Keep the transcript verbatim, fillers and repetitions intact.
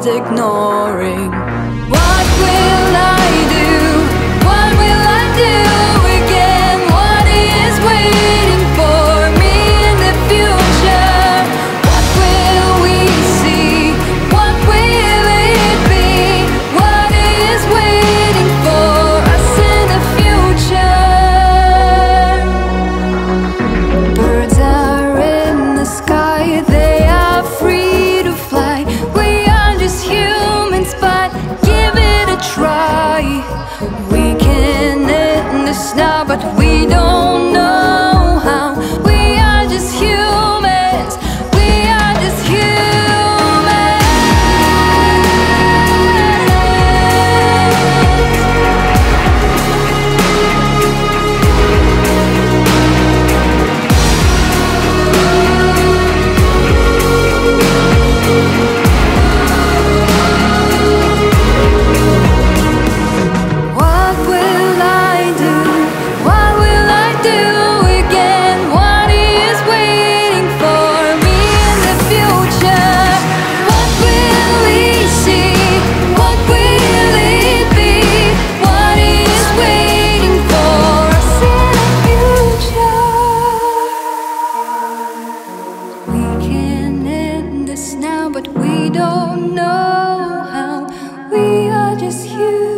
just ignoring. What will I do? What will I do again? What is waiting for me in the future? What will we see? What will it be? What is waiting for us in the future? Birds are in the sky, they are free to fly. We are just humans, but give it a try. We can end this now, but we don't know how. We are just humans. We are just humans. What will I do? What will I do again? What is waiting for me in the future? What will we see? What will it be? What is waiting for us in the future? We can end this now, but we don't know how. We are just humans.